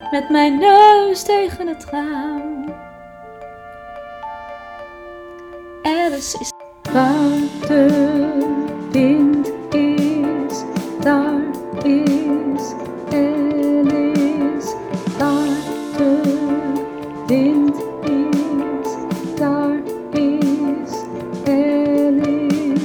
met mijn neus tegen het raam. Alice is waar de wind is, daar is Alice. Waar de wind is, daar is Alice.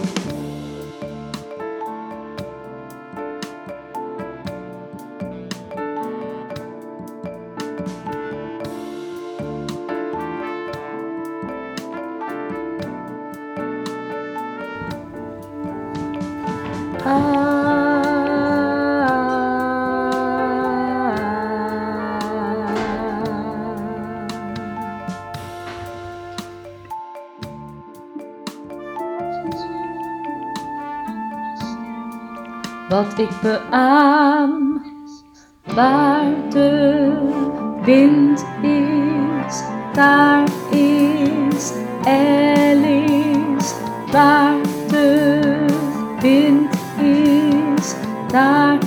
Wat ik beaam, waar de wind is, daar is Alice. Waar de wind is, daar